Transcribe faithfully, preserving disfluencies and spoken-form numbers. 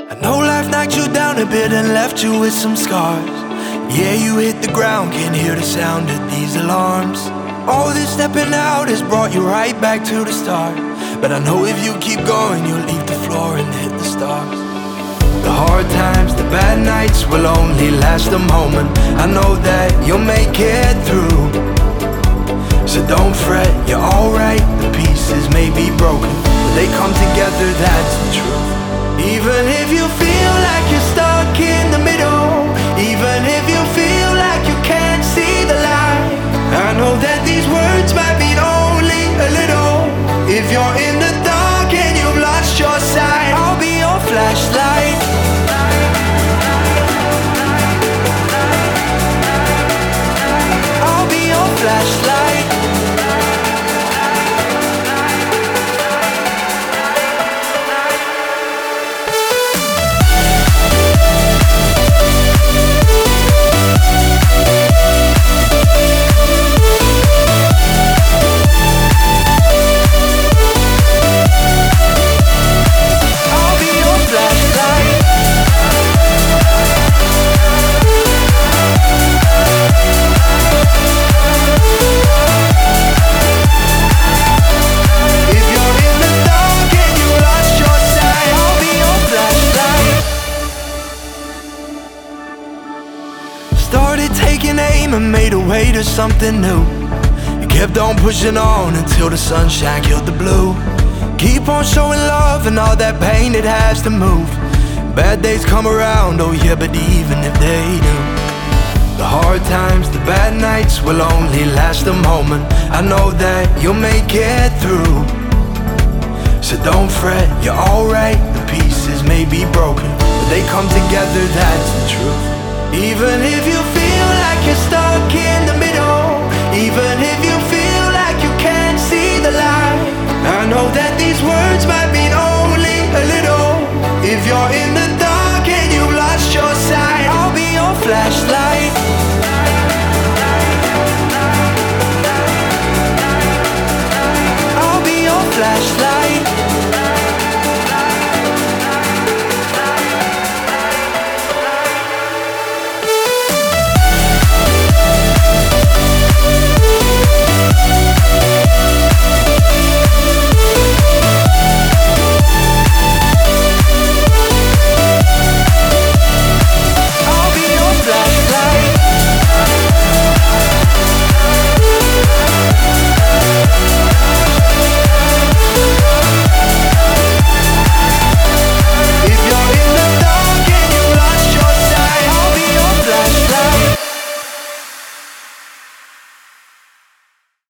I know life knocked you down a bit and left you with some scars. Yeah, you hit the ground, can't hear the sound of these alarms. All this stepping out has brought you right back to the start. But I know if you keep going, you'll leave the floor and hit the stars. The hard times, the bad nights will only last a moment. I know that you'll make it through, so don't fret, you're alright. The pieces may be broken, but they come together, that's the truth. Even if you feel like you're stuck in the middle, even if you feel like you can't see the light, I know that these words might mean only a little. If you're in the dark and you've lost your sight, I'll be your flashlight. I'll be your flashlight. Started taking aim and made a way to something new. You kept on pushing on until the sunshine killed the blue. Keep on showing love and all that pain it has to move. Bad days come around, oh yeah, but even if they do, the hard times, the bad nights will only last a moment. I know that you'll make it through, so don't fret, you're alright. The pieces may be broken, but they come together, that's the truth. Even if you feel like you're stuck in the middle, even if you feel like you can't see the light,